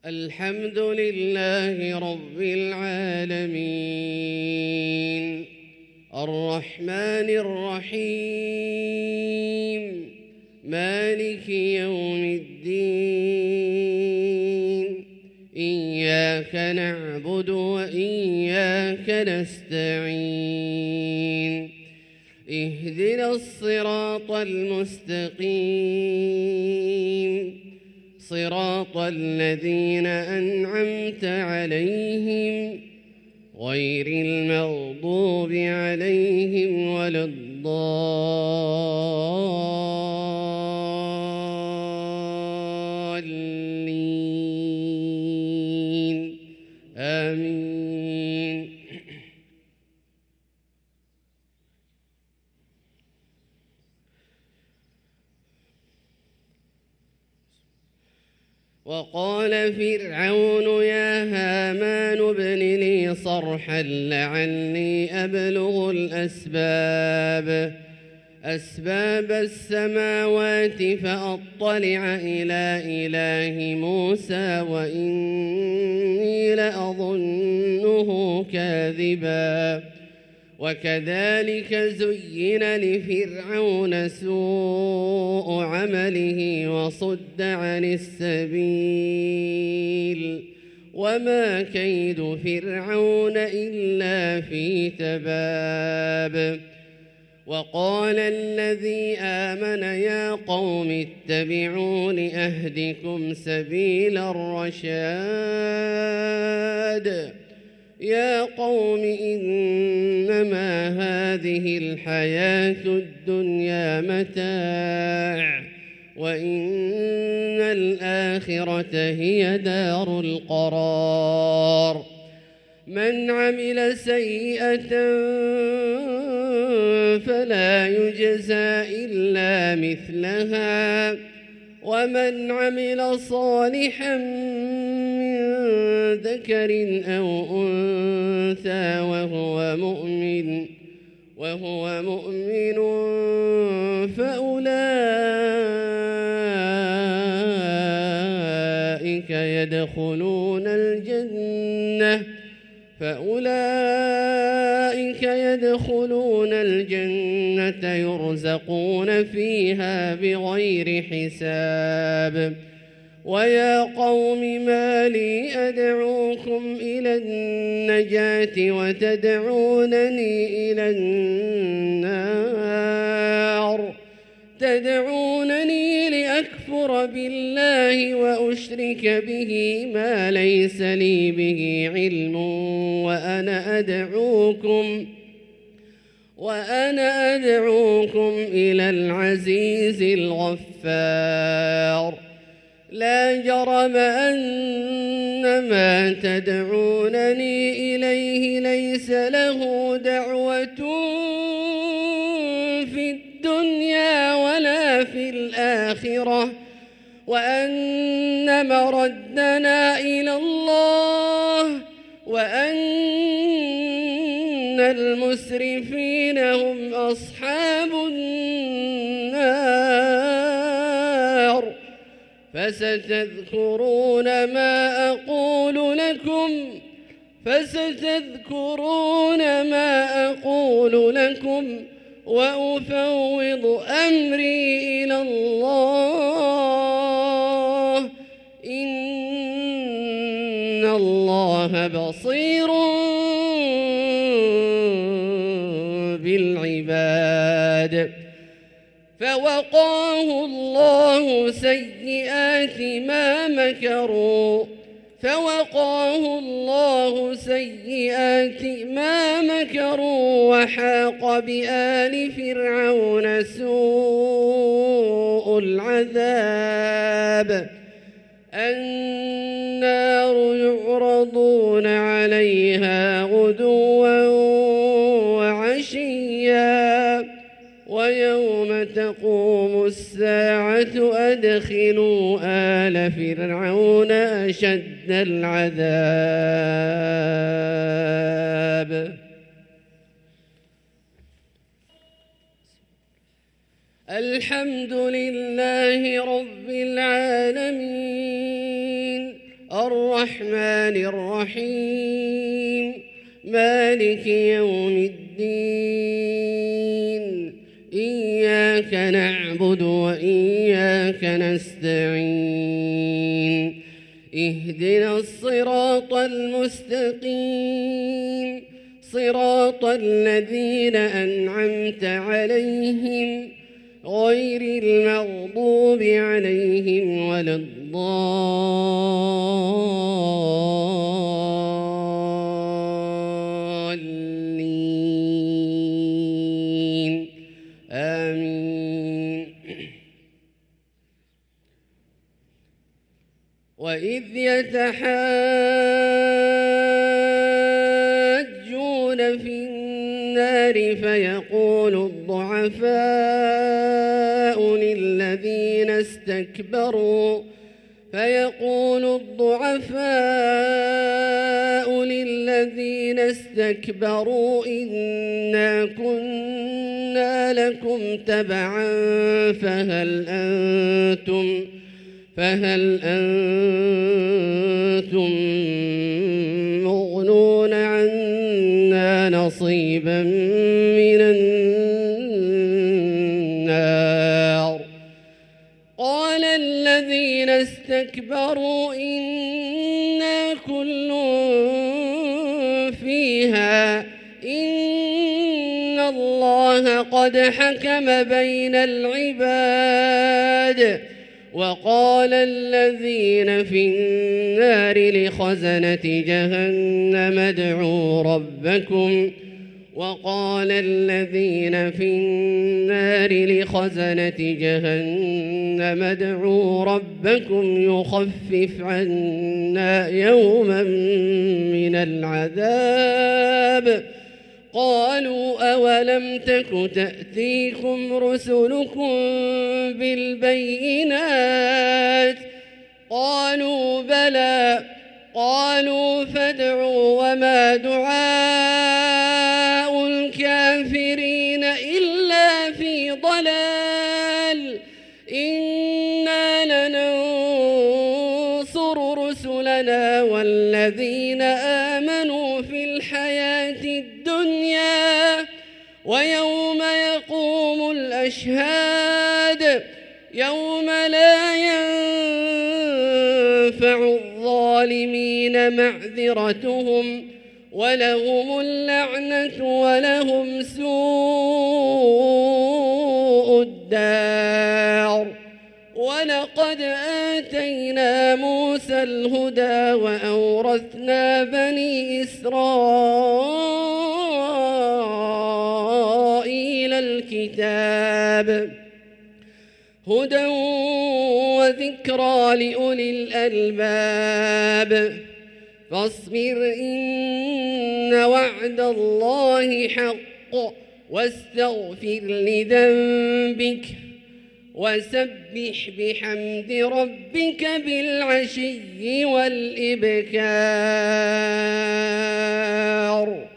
الحمد لله رب العالمين الرحمن الرحيم مالك يوم الدين إياك نعبد وإياك نستعين اهدنا الصراط المستقيم صراط الذين أنعمت عليهم غير المغضوب عليهم ولا الضالين آمين. وقال فرعون يا هامان ابن لي صرحا لعلي أبلغ أسباب السماوات فأطلع إلى إله موسى وإني لأظنه كاذبا. وكذلك زين لفرعون سوء عمله وصد عن السبيل وما كيد فرعون إلا في تباب. وقال الذي آمن يا قوم اتبعون أهدكم سبيل الرشاد. يا قوم إنما هذه الحياة الدنيا متاع وإن الآخرة هي دار القرار. من عمل سيئة فلا يجزى إلا مثلها ومن عمل صالحا من ذكر أو أنثى وهو مؤمن فأولئك يدخلون الجنة يرزقون فيها بغير حساب. ويا قوم ما لي أدعوكم إلى النجاة وتدعونني إلى النار. تدعونني لأكفر بالله وأشرك به ما ليس لي به علم وأنا أدعوكم إلى العزيز الغفار. لا جرم أن ما تدعونني إليه ليس له دعوة في الدنيا ولا في الآخرة وأن مردنا إلى الله وأن المسرفين هم أصحاب النار. فستذكرون ما أقول لكم وأفوض أمري إلى الله إن الله بصير بالعباد. فوقاه الله سيئات ما مكروا وحاق بآل فرعون سوء العذاب. النار يعرضون عليها غدوا وعشيا ويوم تقوم الساعة أدخلوا آل فرعون أشد العذاب. الحمد لله رب العالمين الرحمن الرحيم مالك يوم الدين إياك نعبد وإياك نستعين اهدنا الصراط المستقيم صراط الذين أنعمت عليهم غير المغضوب عليهم ولا الضالين آمين. وإذ يتحاجون في النار فيقول الضعفاء للذين استكبروا إنا كنا لكم تبعا فهل أنتم مغنون عنا نصيبا من النار قال الذين استكبروا إنا كل فيها إن الله قد حكم بين العباد وقال الذين في النار لخزنة جهنم ادعوا ربكم يخفف عنا يوما من العذاب قالوا أولم تك تأتيكم رسلكم بالبينات قالوا بلى قالوا فادعوا وما دعاء الكافرين إلا في ضلال إنا لننصر رسلنا والذين آمنوا في الحياة الدنيا ويوم يقوم الأشهاد يوم لا ينفع الظالمين معذرتهم ولهم اللعنة ولهم سوء الدار ولقد آتينا موسى الهدى وأورثنا بني إسرائيل الكتاب هدى وذكرى لأولي الألباب فاصبر إن وعد الله حق واستغفر لذنبك وسبح بحمد ربك بالعشي والإبكار.